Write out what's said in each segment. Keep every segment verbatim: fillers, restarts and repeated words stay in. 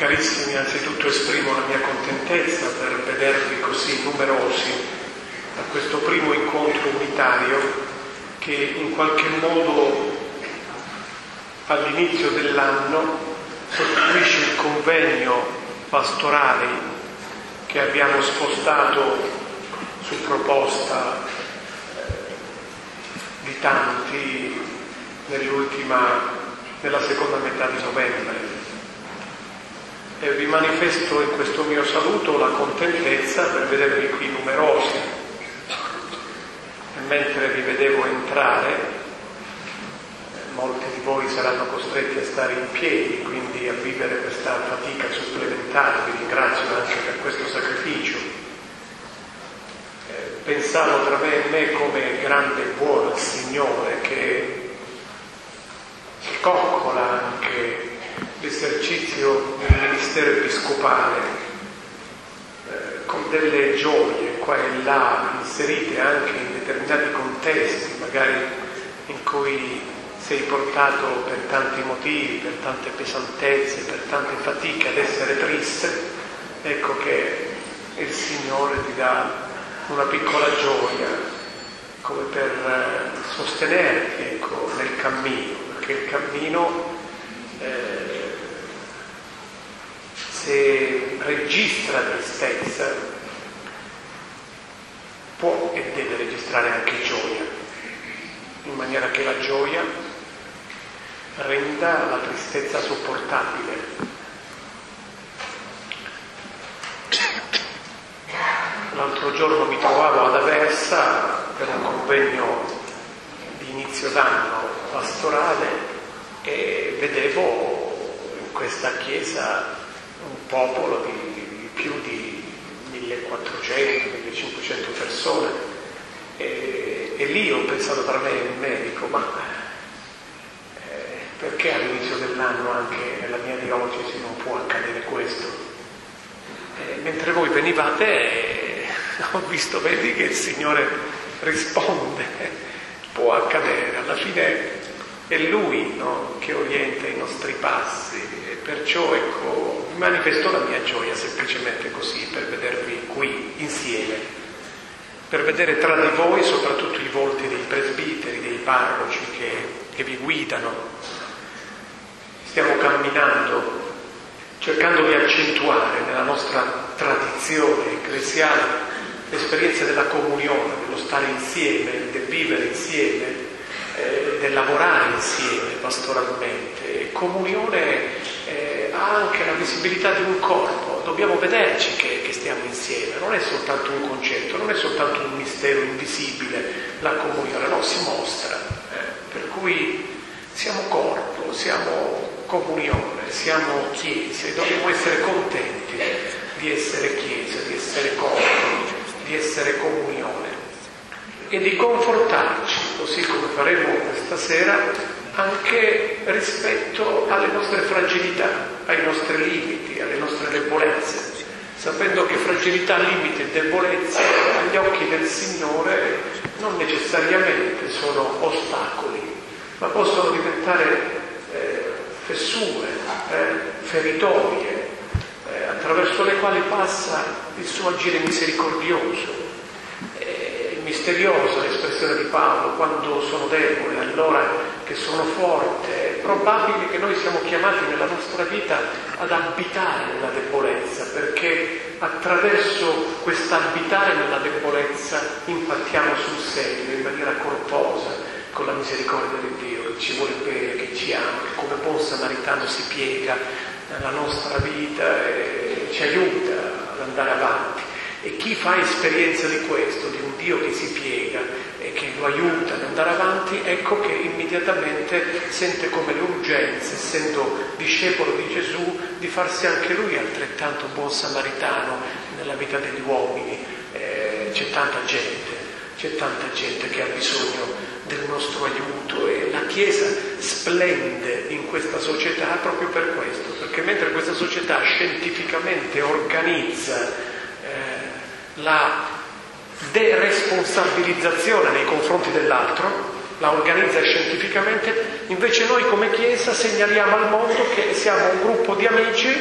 Carissimi, anzitutto esprimo la mia contentezza per vedervi così numerosi a questo primo incontro unitario che in qualche modo all'inizio dell'anno sostituisce il convegno pastorale che abbiamo spostato su proposta di tanti nell'ultima, nella seconda metà di novembre. E vi manifesto in questo mio saluto la contentezza per vedervi qui numerosi. E mentre vi vedevo entrare, molti di voi saranno costretti a stare in piedi, quindi a vivere questa fatica supplementare. Vi ringrazio anche per questo sacrificio. Eh, pensavo tra me e me come grande e buono Signore che coccola anche l'esercizio del ministero episcopale eh, con delle gioie qua e là, inserite anche in determinati contesti, magari in cui sei portato per tanti motivi, per tante pesantezze, per tante fatiche ad essere triste. Ecco che il Signore ti dà una piccola gioia come per eh, sostenerti, ecco, nel cammino, perché il cammino eh, se registra tristezza, può e deve registrare anche gioia, in maniera che la gioia renda la tristezza sopportabile. L'altro giorno mi trovavo ad Aversa per un convegno di inizio d'anno pastorale e vedevo in questa chiesa un popolo di, di più di millequattrocento millecinquecento persone e, e lì ho pensato tra me e il medico, ma eh, perché all'inizio dell'anno anche nella mia diocesi non può accadere questo? E mentre voi venivate eh, ho visto, vedi che il Signore risponde, può accadere, alla fine è Lui, no, che orienta i nostri passi e perciò ecco manifesto la mia gioia semplicemente così per vedervi qui insieme, per vedere tra di voi soprattutto i volti dei presbiteri, dei parroci che, che vi guidano. Stiamo camminando cercando di accentuare nella nostra tradizione ecclesiale l'esperienza della comunione, dello stare insieme, del vivere insieme, Eh, del lavorare insieme pastoralmente. E comunione eh, ha anche la visibilità di un corpo, dobbiamo vederci che, che stiamo insieme, non è soltanto un concetto, non è soltanto un mistero invisibile la comunione, no, si mostra, eh, per cui siamo corpo, siamo comunione, siamo chiesa e dobbiamo essere contenti di essere chiesa, di essere corpo, di essere comunione e di confortarci, così come faremo questa sera, anche rispetto alle nostre fragilità, ai nostri limiti, alle nostre debolezze, sapendo che fragilità, limiti e debolezze agli occhi del Signore non necessariamente sono ostacoli, ma possono diventare eh, fessure, eh, feritoie, eh, attraverso le quali passa il suo agire misericordioso. Misteriosa l'espressione di Paolo, quando sono debole, allora che sono forte. È probabile che noi siamo chiamati nella nostra vita ad abitare nella debolezza, perché attraverso quest'abitare nella debolezza impattiamo sul serio in maniera corposa con la misericordia di Dio che ci vuole bene, che ci ama, che come buon samaritano si piega nella nostra vita e ci aiuta ad andare avanti. E chi fa esperienza di questo, di un Dio che si piega e che lo aiuta ad andare avanti, ecco che immediatamente sente come l'urgenza, essendo discepolo di Gesù, di farsi anche lui altrettanto buon samaritano nella vita degli uomini. Eh, c'è tanta gente, c'è tanta gente che ha bisogno del nostro aiuto e la Chiesa splende in questa società proprio per questo, perché mentre questa società scientificamente organizza la deresponsabilizzazione nei confronti dell'altro, la organizza scientificamente, invece noi come Chiesa segnaliamo al mondo che siamo un gruppo di amici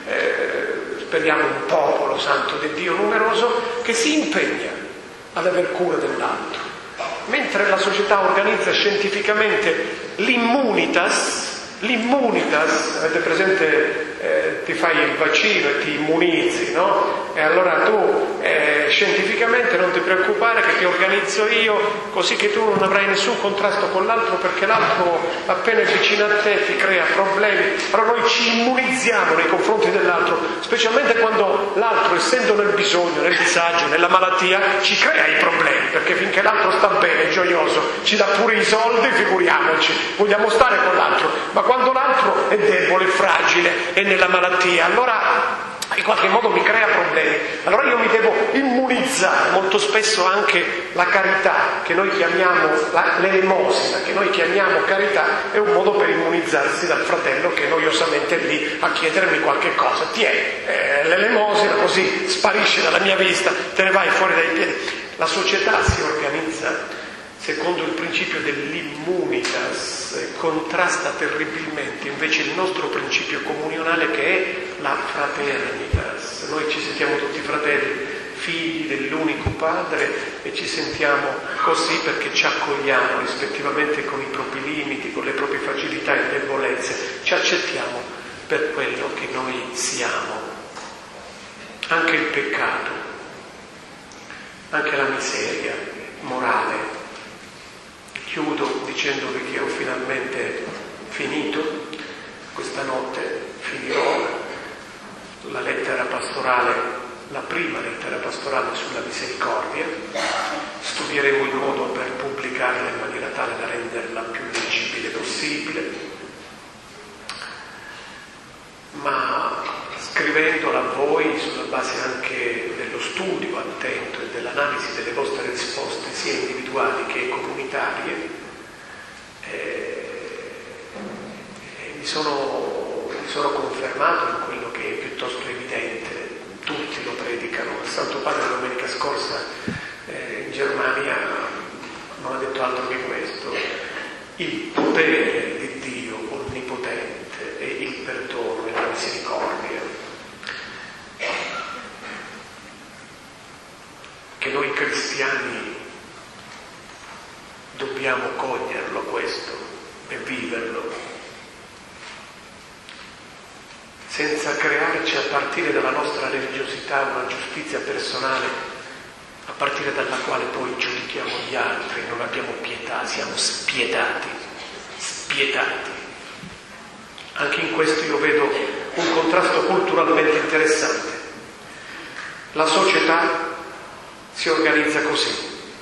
eh, speriamo un popolo santo di Dio numeroso, che si impegna ad aver cura dell'altro. Mentre la società organizza scientificamente l'immunitas, l'immunitas, avete presente, eh, ti fai il vaccino e ti immunizzi, no? E allora tu eh, scientificamente non ti preoccupare che ti organizzo io, così che tu non avrai nessun contrasto con l'altro, perché l'altro appena è vicino a te ti crea problemi. Allora noi ci immunizziamo nei confronti dell'altro, specialmente quando l'altro, essendo nel bisogno, nel disagio, nella malattia, ci crea i problemi, perché finché l'altro sta bene, gioioso, ci dà pure i soldi, figuriamoci, vogliamo stare con l'altro, ma quando l'altro è debole, fragile, è nella malattia, allora in qualche modo mi crea problemi. Allora io mi devo immunizzare. Molto spesso anche la carità, che noi chiamiamo la, l'elemosina, che noi chiamiamo carità, è un modo per immunizzarsi dal fratello che è noiosamente lì a chiedermi qualche cosa. Tieni, eh, l'elemosina, così sparisce dalla mia vista, te ne vai fuori dai piedi. La società si organizza secondo il principio dell'immunitas, eh, contrasta terribilmente invece il nostro principio comunionale, che è la fraternitas. Noi ci sentiamo tutti fratelli, figli dell'unico Padre, e ci sentiamo così perché ci accogliamo rispettivamente con i propri limiti, con le proprie fragilità e debolezze, ci accettiamo per quello che noi siamo. Anche il peccato, anche la miseria morale. Chiudo dicendovi che ho finalmente finito, questa notte finirò la lettera pastorale, la prima lettera pastorale sulla misericordia. Studieremo il modo per pubblicarla in maniera tale da renderla più leggibile possibile, ma scrivendola a voi sulla base anche dello studio attento e dell'analisi delle vostre risposte, sia individuali che comunitarie, eh, e mi sono, mi sono confermato in quello che è piuttosto evidente, tutti lo predicano. Il Santo Padre domenica scorsa eh, in Germania non ha detto altro che questo: il potere di Dio onnipotente e il perdono e la misericordia. Che noi cristiani dobbiamo coglierlo questo e viverlo, senza crearci a partire dalla nostra religiosità una giustizia personale, a partire dalla quale poi giudichiamo gli altri, non abbiamo pietà, siamo spietati, spietati. Anche in questo io vedo un contrasto culturalmente interessante. La società si organizza così: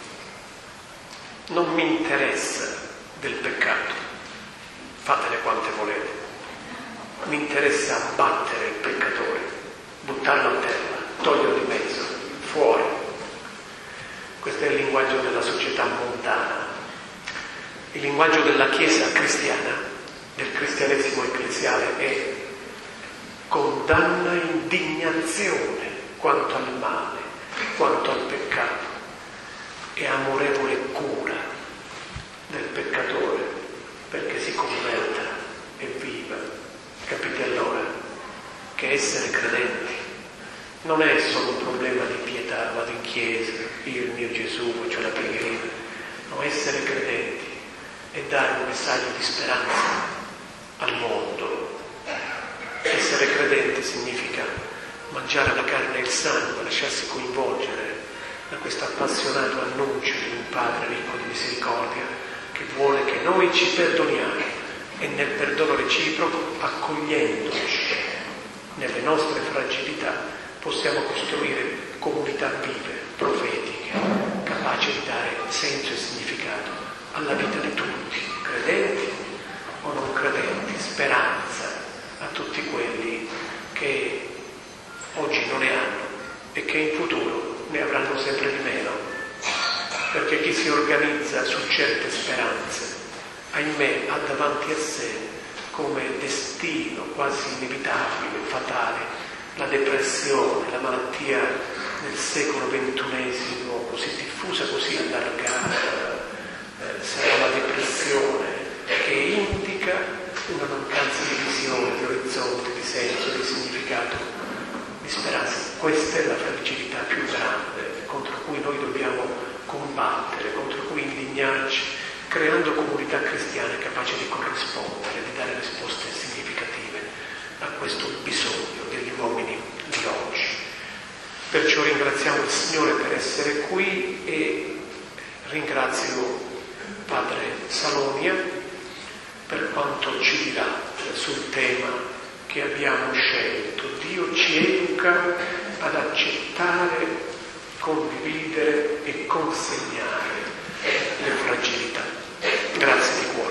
non mi interessa del peccato, fatene quante volete, mi interessa abbattere il peccatore, buttarlo a terra, toglierlo di mezzo, fuori. Questo è il linguaggio della società mondana. Il linguaggio della Chiesa cristiana, del cristianesimo ecclesiale, è condanna e indignazione quanto al male, quanto al peccato, e amorevole cura del peccatore perché si converta e viva. Capite allora che essere credenti non è solo un problema di pietà, vado in chiesa, io il mio Gesù, faccio la preghierina. No, essere credenti è dare un messaggio di speranza al mondo. Essere credenti significa mangiare la carne e il sangue, lasciarsi coinvolgere da questo appassionato annuncio di un Padre ricco di misericordia, che vuole che noi ci perdoniamo e nel perdono reciproco, accogliendoci nelle nostre fragilità, possiamo costruire comunità vive, profetiche, capaci di dare senso e significato alla vita di tutti, credenti o non credenti, speranza a tutti quelli che oggi non ne hanno e che in futuro ne avranno sempre di meno, perché chi si organizza su certe speranze, ahimè, ha davanti a sé come destino quasi inevitabile, fatale, la depressione, la malattia nel secolo ventunesimo, così diffusa, così allargata, eh, sarà la depressione, che indica una mancanza di visione, di orizzonte, di senso, di significato questa è la fragilità più grande contro cui noi dobbiamo combattere, contro cui indignarci, creando comunità cristiane capaci di corrispondere, di dare risposte significative a questo bisogno degli uomini di oggi. Perciò ringraziamo il Signore per essere qui e ringrazio Padre Salonia per quanto ci dirà sul tema che abbiamo scelto. Dio ci educa ad accettare, condividere e consegnare